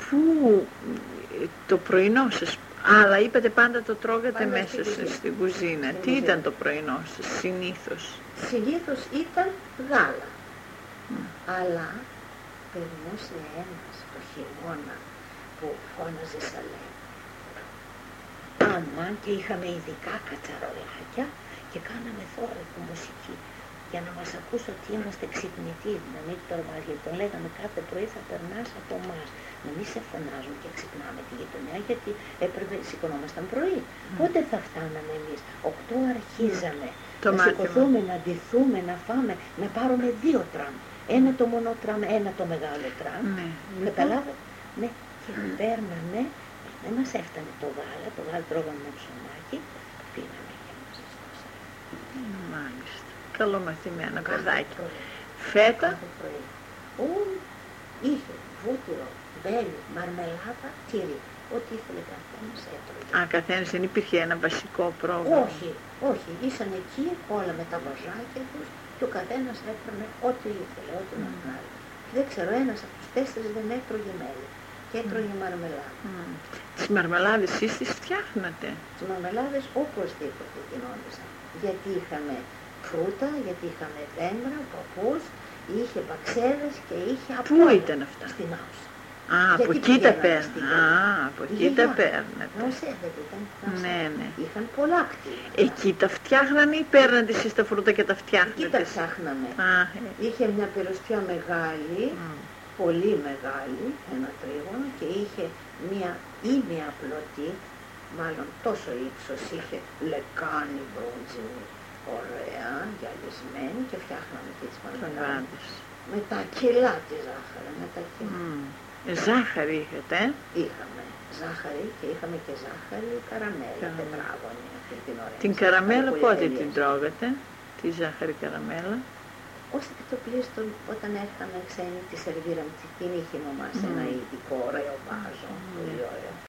Αφού το πρωινό σας, αλλά είπατε πάντα το τρώγατε Πάντα μέσα στην κουζίνα. Τι κουζίνα. ήταν το πρωινό σας συνήθως? Συνήθως ήταν γάλα. Αλλά περνούσε ένας το χειμώνα που φώναζε σαλέ. Άμα και είχαμε ειδικά κατσαρολάκια και κάναμε θόρυβο μουσική για να μας ακούσω ότι είμαστε ξυπνητοί, να μην τορμάς, γιατί τον λέγαμε κάθε πρωί θα περνάς από εμάς, να μην σε φωνάζουν και ξυπνάμε τη γειτονιά, γιατί έπρεπε σηκωνόμασταν πρωί. Πότε θα φτάναμε εμείς? 8 αρχίζαμε να σηκωθούμε, να ντυθούμε, να φάμε, να πάρουμε 2 τραμ. Ένα το μονό τραμ, ένα το μεγάλο τραμ. Καταλάβατε? Ναι, και παίρναμε, δεν μας έφτανε το γάλα τρώγαμε με ψωμάκι, πίναμε και μας ζεστάσαμε. Μάλιστα. Καλομαθημένο παιδάκι. Φέτα. Είχε βούτυρο, μπέλι, μαρμελάδα, τυρί. Ό,τι ήθελε καθένας έτρωγε. Α, καθένας, δεν υπήρχε ένα βασικό πρόγραμμα? Όχι. Ήσαν εκεί όλα με τα βαζάκια τους και ο καθένας έπαιρνε ό,τι ήθελε, ό,τι να φνάρει. Δεν ξέρω, ένας από τους 4 δεν έτρωγε μέλι και έτρωγε μαρμελάδα. Τις μαρμελάδες εσείς τις φτιάχνατε? Τις μαρμελάδες οπωσδήποτε γινόντουσαν. Γιατί είχαμε φρούτα, γιατί είχαμε δέντρα, παππούς, είχε μπαξέδες και είχε από. Πού ήταν αυτά? Στην Άουσα. Α, από εκεί τα παίρνατε. Από εκεί τα παίρνατε. Νοσεύεται, ήταν. Ναι. Είχαν πολλά κτίρια. Εκεί τα φτιάχνανε ή παίρνατε εσείς τα φρούτα και τα φτιάχνατε? Εκεί τα ψάχναμε. Είχε μια πυροσπιά μεγάλη, πολύ μεγάλη, ένα τρίγωνο, και είχε μια ήμια πλωτή, μάλλον τόσο ύψος, είχε λεκάνη μπρόντζι, ωραία, γυαλισμένη, και φτιάχναμε και τις μαρμελάδες. Με τα κιλά τη ζάχαρη, με τα κιλά. Ζάχαρη είχατε? Είχαμε ζάχαρη και είχαμε και ζάχαρη καραμέλα, τετράγωνη αυτή την ωραία. Την καραμέλα πότε την τρώγατε, τη ζάχαρη καραμέλα? Ως εκτοπλίστων, όταν έρχαμε ξένοι, τη σερβίραμε, την είχε η μαμά σε ένα ειδικό ωραίο βάζο, πολύ ωραίο.